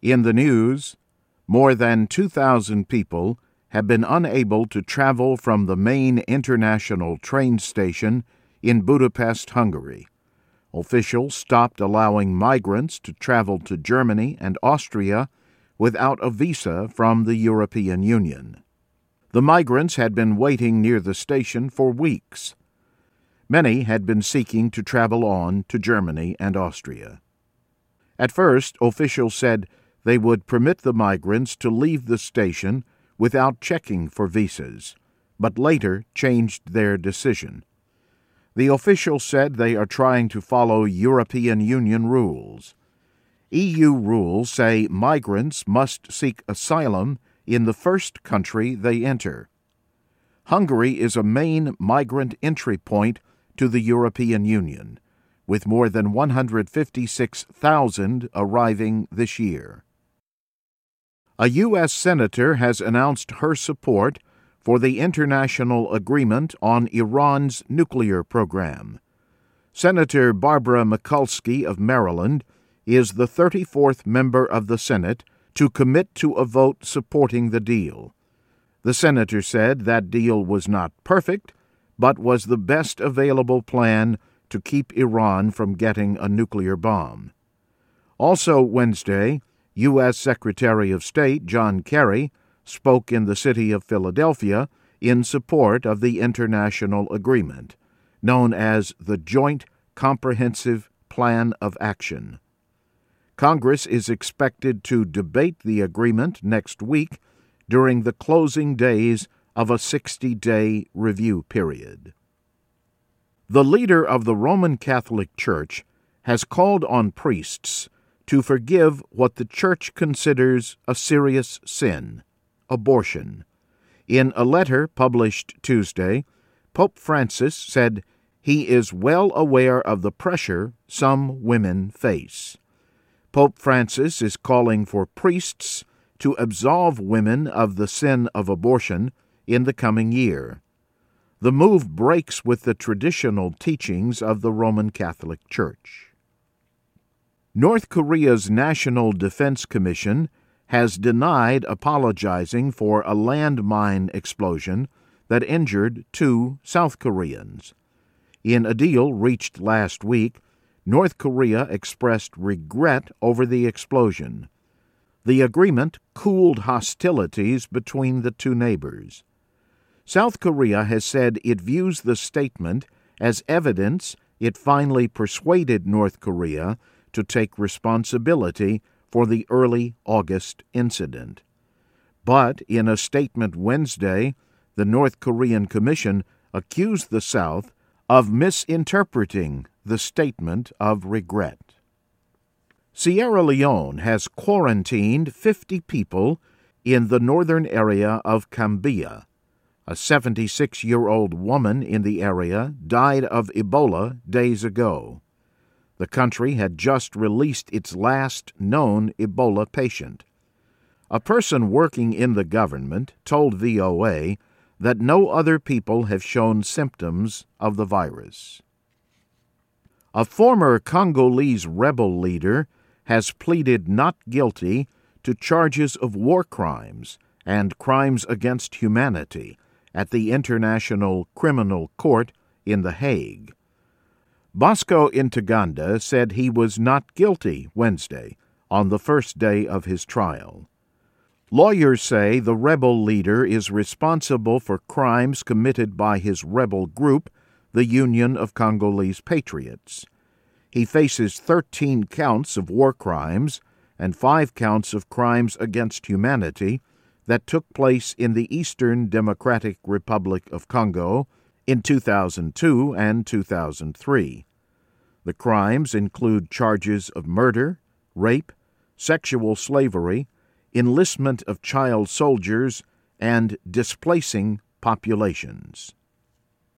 In the news, more than 2,000 people have been unable to travel from the main international train station in Budapest, Hungary. Officials stopped allowing migrants to travel to Germany and Austria without a visa from the European Union. The migrants had been waiting near the station for weeks. Many had been seeking to travel on to Germany and Austria. At first, officials said they would permit the migrants to leave the station without checking for visas, but later changed their decision. The officials said they are trying to follow European Union rules. EU rules say migrants must seek asylum in the first country they enter. Hungary is a main migrant entry point to the European Union, with more than 156,000 arriving this year. A U.S. senator has announced her support for the international agreement on Iran's nuclear program. Senator Barbara Mikulski of Maryland is the 34th member of the Senate to commit to a vote supporting the deal. The senator said that deal was not perfect, but was the best available plan to keep Iran from getting a nuclear bomb. Also Wednesday, U.S. Secretary of State John Kerry spoke in the city of Philadelphia in support of the international agreement, known as the Joint Comprehensive Plan of Action. Congress is expected to debate the agreement next week during the closing days of a 60-day review period. The leader of the Roman Catholic Church has called on priests to forgive what the Church considers a serious sin, abortion. In a letter published Tuesday, Pope Francis said he is well aware of the pressure some women face. Pope Francis is calling for priests to absolve women of the sin of abortion in the coming year. The move breaks with the traditional teachings of the Roman Catholic Church. North Korea's National Defense Commission has denied apologizing for a landmine explosion that injured 2 South Koreans. In a deal reached last week, North Korea expressed regret over the explosion. The agreement cooled hostilities between the 2 neighbors. South Korea has said it views the statement as evidence it finally persuaded North Korea to take responsibility for the early August incident. But in a statement Wednesday, the North Korean Commission accused the South of misinterpreting the statement of regret. Sierra Leone has quarantined 50 people in the northern area of Gambia. A 76-year-old woman in the area died of Ebola days ago. The country had just released its last known Ebola patient. A person working in the government told VOA that no other people have shown symptoms of the virus. A former Congolese rebel leader has pleaded not guilty to charges of war crimes and crimes against humanity at the International Criminal Court in The Hague. Bosco Intaganda said he was not guilty Wednesday, on the first day of his trial. Lawyers say the rebel leader is responsible for crimes committed by his rebel group, the Union of Congolese Patriots. He faces 13 counts of war crimes and 5 counts of crimes against humanity that took place in the Eastern Democratic Republic of Congo in 2002 and 2003. The crimes include charges of murder, rape, sexual slavery, enlistment of child soldiers, and displacing populations.